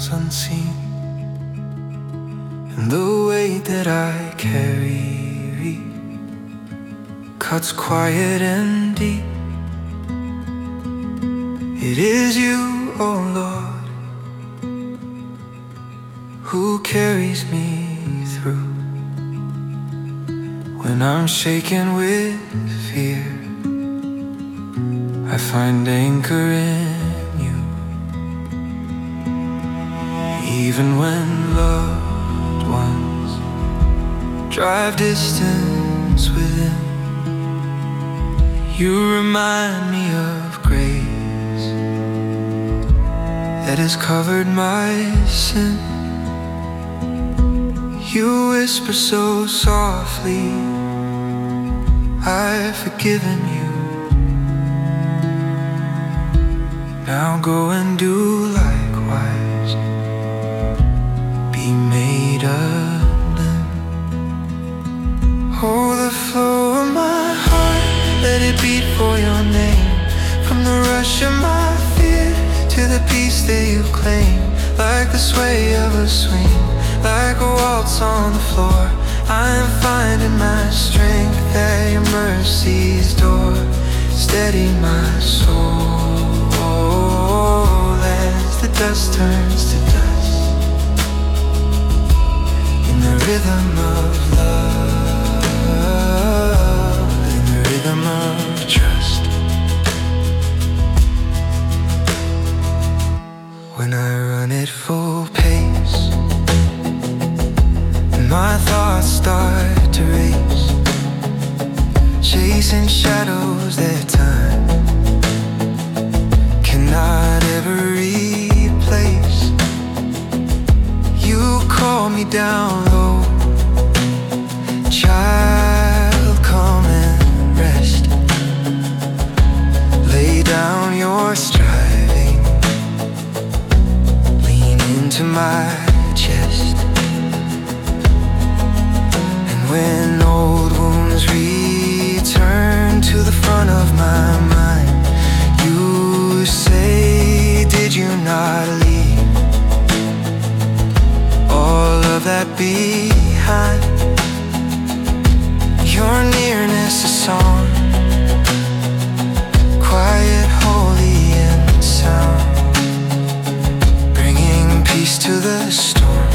hands unseen, and the weight that I carry cuts quiet and deep. It is you, oh Lord, who carries me through. When I'm shaken with fear, I find anchor in you. Even when loved ones drive distance within, you remind me of grace that has covered my sin. You whisper so softly, I've forgiven you. Now go and do likewise. Be made undone. Oh, the flow of my heart, let it beat for your name. From the rush of my fear to the peace that you claim. Like the sway of a swing, like a waltz on the floor, I am finding my strength at your mercy's door. Steady my soul as the dust turns to dust, in the rhythm of love, in the rhythm of trust. When I run at full pace and my thoughts start to race, chasing shadows that time cannot ever replace. You call me down low, child, come and rest. Lay down your striving, lean into my chest. And when old wounds return to the front of my mind, you say, did you not leave all of that behind? Your nearness a song, quiet, holy and sound, bringing peace to the storm.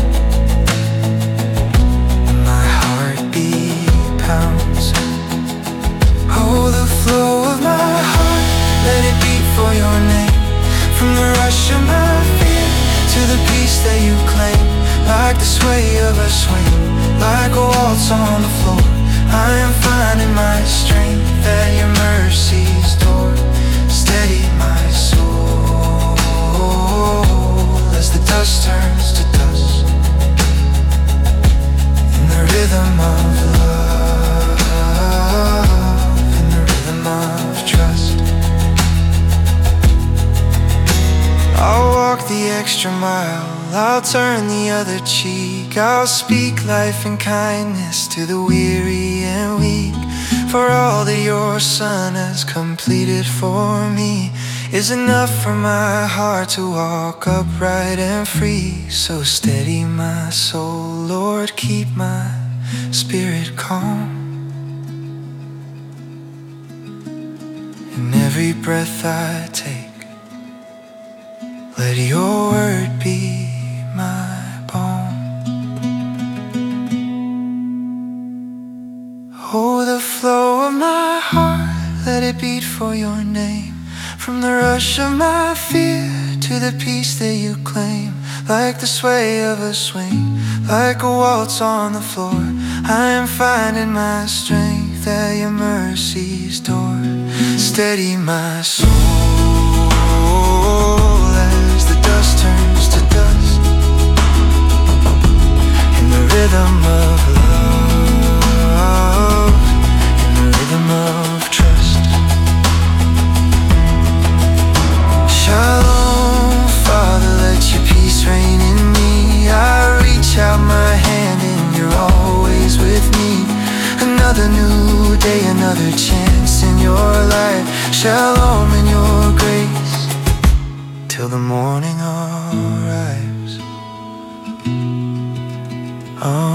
My heartbeat pounds. Oh, the flow of my heart, let it beat for your name. From the rush of my fear to the peace that you claim. Like the sway of a swing, like a waltz on the floor, I am finding my strength at your mercy's door. Steady my soul as the dust turns to dust, in the rhythm of love, in the rhythm of trust. I'll walk the extra mile, I'll turn the other cheek. I'll speak life and kindness to the weary and weak. For all that your Son has completed for me is enough for my heart to walk upright and free. So steady my soul, Lord, keep my spirit calm. In every breath I take, let your word be my balm. Oh, the flow of my heart, let it beat for your name. From the rush of my fear to the peace that you claim. Like the sway of a swing, like a waltz on the floor, I am finding my strength at your mercy's door. Steady my soul as the dust turns to dust, in the rhythm of love, in the rhythm of trust. Shalom, Father, let your peace reign in me. I reach out my hand and you're always with me. Another new day, another chance in your life. Shalom in your grace till the morning arrives. Oh.